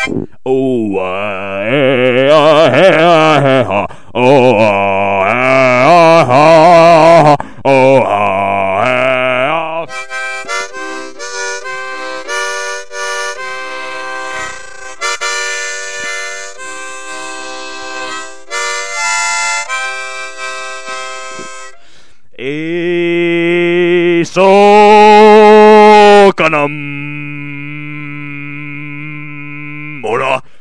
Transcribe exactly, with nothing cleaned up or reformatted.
おーあえあへあへはおーあえあはおーあえあえーそうかなーほら